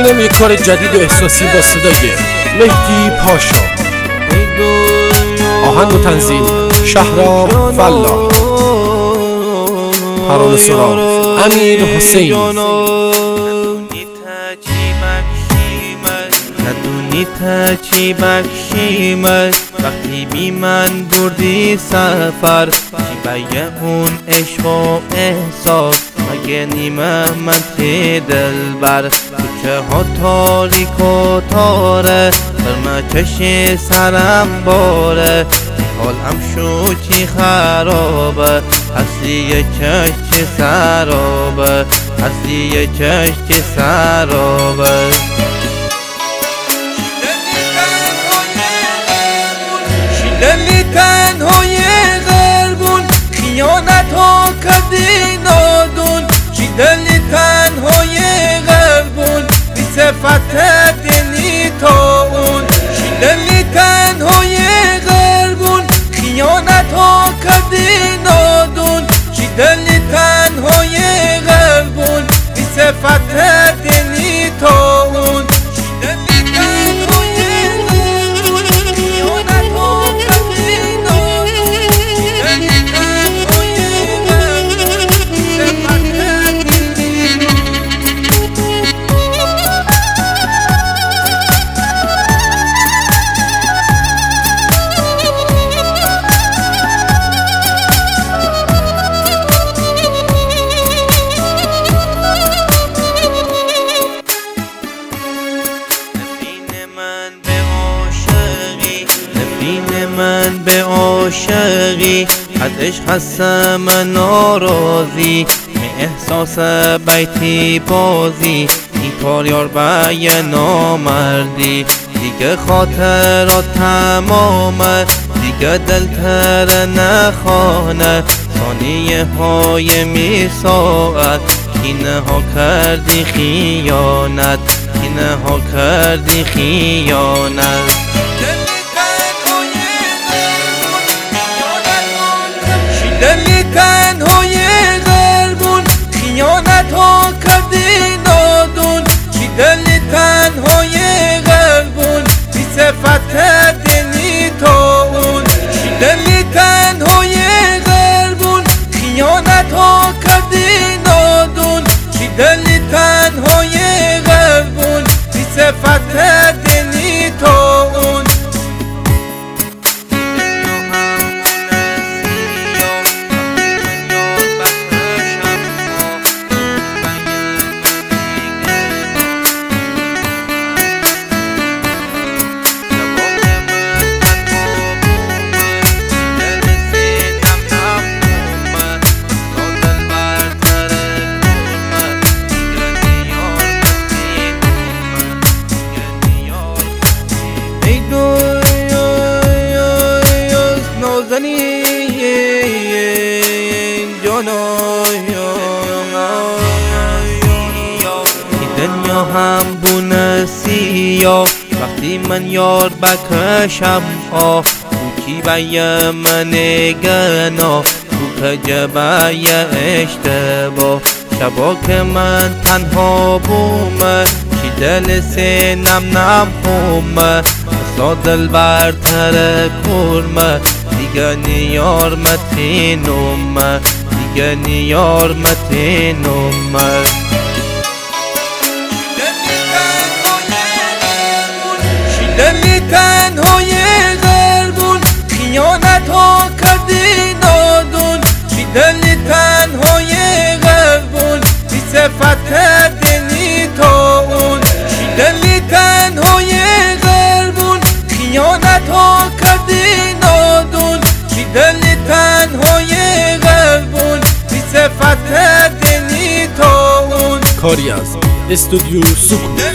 اینم یک کار جدید و احساسی با صدای مهدی پاشا. آهنگ و تنظیم شهرام فلاح. ترانه سرا امیر حسین. ندونی تا چی بخشیمت وقتی بی من بردی سفر، چی بیه اون عشق و احساس مگه نیمه من تی دلبر. کوچه ها تاریک و تاره برمه چشی سرم باره، حالم شو چی خرابه هستی چش چی سرابه، هستی چش چی سرابه. دلی تنهای قلبون خیانت ها کردی نادون، چی دلی تنهای قلبون بی صفت دینی تا اون، چی دلی تنهای قلبون خیانت ها کردی نادون، چی دلی تنهای قلبون بی صفت دینی تا اون. من به عاشقی از عشق هستم ناراضی، می احساس بیتی بازی این کار یار به نامردی. دیگه خاطرات تمامه دیگه دلتر نخانه، ثانیه های می ساعت کینه ها کردی خیانت، کینه ها کردی خیانت. دلی تنهای قلبون خیانت ها کردی نادون، چی دلی تنهای قلبون بی صفت دینی تا اون، چی دلی تنهای قلبون خیانت ها کردی نادون، چی دلی تنهای قلبون بی صفت دینی تا اون. دنیا هم بونه سیاه وقتی من یار بکشم او کی بایه من گنا تو کجبایه اشتباه. شبا که من تنها بومه چی دل سینم نم بومه اصلا دل برتر کرمه دیگه نیار متینومه، دیگه نیار متینومه. دلی تنهای قلبون خیانت ها کردی نادون، چی دلی تنهای قلبون بی صفت دینی تا اون، چی دلی تنهای قلبون خیانت ها کردی نادون، چی دلی تنهای قلبون بی صفت دینی تا اون. کاری از استودیو سکوت.